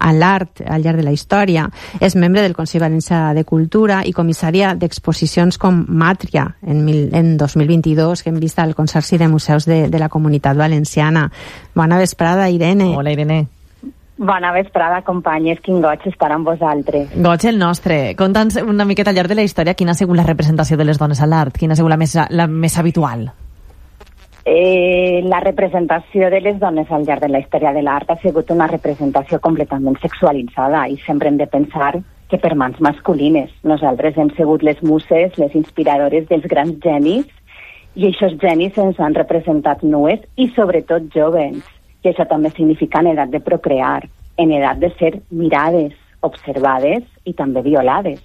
l'art al llarg de la història. És membre del Consell Valencià de Cultura i comissària d'exposicions com Màtria en 2022, que hem vist al Consorci de Museus de la Comunitat Valenciana. Bona vesprada, Irene. Hola, Irene. Bona vesprada, companyes. Quin goig estar amb vosaltres. Goig el nostre. Conta'ns una miqueta al llarg de la història quina ha sigut la representació de les dones a l'art, quina ha sigut la més habitual. La representació de les dones al llarg de la història de l'art ha sigut una representació completament sexualitzada i sempre hem de pensar que per mans masculines. Nosaltres hem sigut les muses, les inspiradores dels grans genis i aquests genis ens han representat nues i sobretot joves. I això també significa en edat de procrear, en edat de ser mirades, observades i també violades.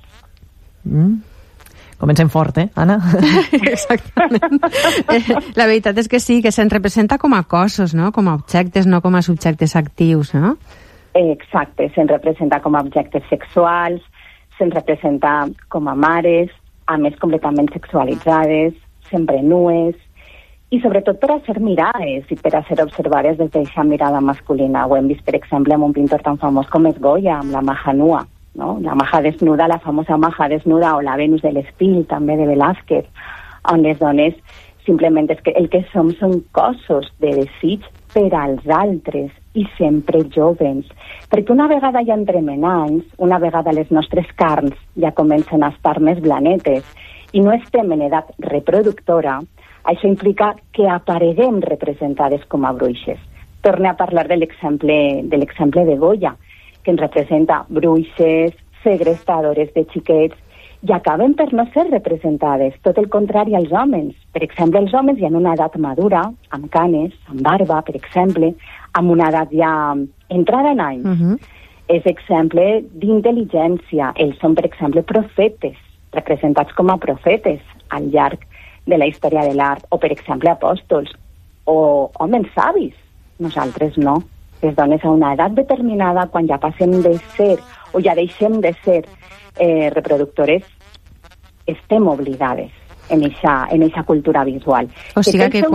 Comencem fort, Anna? Exactament. La veritat és que sí, que se'n representa com a cossos, no? Com a objectes, no com a subjectes actius, no? Exacte, se'n representa com a objectes sexuals, se'n representa com a mares, a més completament sexualitzades, sempre nues, i sobretot per a ser mirades i per a ser observades des d'aquesta mirada masculina. Ho hem vist, per exemple, amb un pintor tan famós com és Goya, amb la Maja Nua, no? La Maja Desnuda, la famosa Maja Desnuda, o la Venus de l'Espil, també de Velázquez, on les dones simplement és que el que som són cossos de desig per als altres i sempre jovens. Perquè una vegada ja entrem en anys, una vegada les nostres carns ja comencen a estar més blanetes i no estem en edat reproductora, això implica que apareguem representades com a bruixes. Torne a parlar de l'exemple de Goya, que ens representa bruixes, segrestadores de xiquets, i acaben per no ser representades, tot el contrari als homes. Per exemple, els homes ja en una edat madura, amb canes, amb barba, per exemple, amb una edat ja entrada en anys. És exemple d'intel·ligència. Ells són, per exemple, profetes, representats com a profetes al llarg de la història de l'art, o per exemple apòstols, o homes savis. Nosaltres no. Les dones a una edat determinada, quan ja passem de ser, o ja deixem de ser reproductores, estem obligades en eixa cultura visual. O sigui que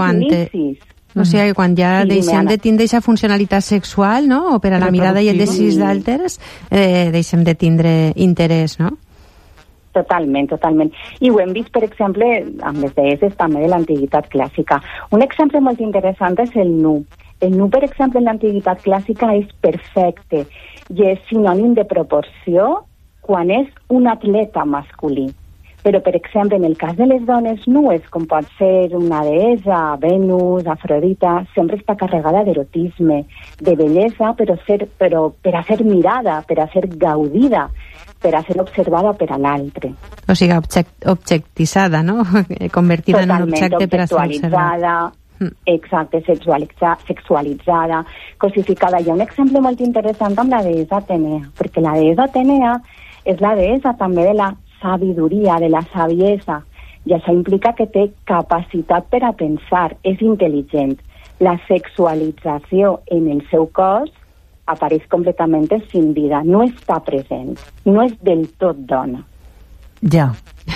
quan ja deixem de tindre aquesta funcionalitat sexual, no? O per a la mirada i el desig d'altres, deixem de tindre interès, no? Totalment. I ho hem vist, per exemple, amb les deesses també de l'antiguitat clàssica. Un exemple molt interessant és el nu. El nu, per exemple, en l'antiguitat clàssica és perfecte i és sinònim de proporció quan és un atleta masculí. Però, per exemple, en el cas de les dones nues, com pot ser una deessa, Venus, Afrodita, sempre està carregada d'erotisme, de bellesa, però per a ser mirada, per a ser gaudida, per a ser observada per a l'altre. O sigui, objectitzada, no? Convertida en un objecte per a ser observada. Exacte, sexualitzada, cosificada. Hi ha un exemple molt interessant amb la deessa Atenea, perquè la deessa Atenea és la deessa també de la sabidoria, de la saviesa, i això implica que té capacitat per a pensar, és intel·ligent. La sexualització en el seu cos apareix completament escindida, no està present, no és del tot dona. Ja,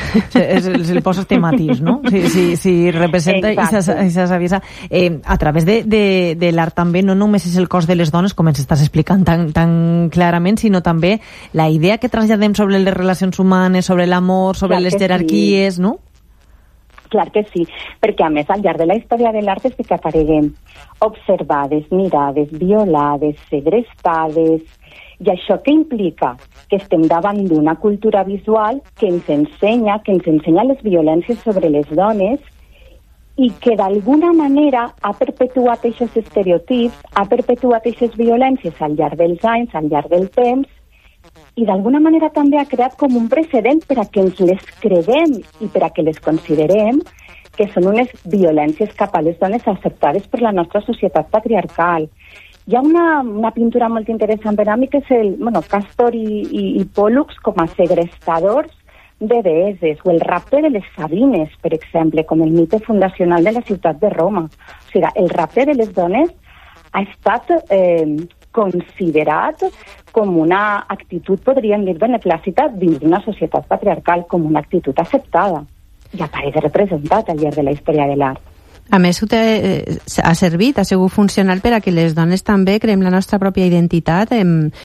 el poses temàtics, no? Si representa aquesta saviesa. A través de l'art també no només és el cos de les dones, com ens estàs explicant tan clarament, sinó també la idea que traslladem sobre les relacions humanes, sobre l'amor, sobre les jerarquies, no? Clar que sí, perquè a més al llarg de la història de l'art és que apareguem observades, mirades, violades, segrestades, i això què implica? Que estem davant d'una cultura visual que ens ensenya les violències sobre les dones i que d'alguna manera ha perpetuat aquests estereotips, ha perpetuat aquestes violències al llarg dels anys, al llarg del temps, i d'alguna manera també ha creat com un precedent per a que ens les creguem i per a que les considerem que són unes violències cap a les dones acceptades per la nostra societat patriarcal. Hi ha una pintura molt interessant per a mi que és Castor i Pòl·lux com a segrestadors de deesses, o el rapte de les Sabines, per exemple, com el mite fundacional de la ciutat de Roma. O sigui, el rapte de les dones ha estat considerat com una actitud, podríem dir, beneplácita dins d'una societat patriarcal, com una actitud acceptada. I apareix representat al llarg de la història de l'art. A més, ha servit, ha sigut funcional per a que les dones també creem la nostra pròpia identitat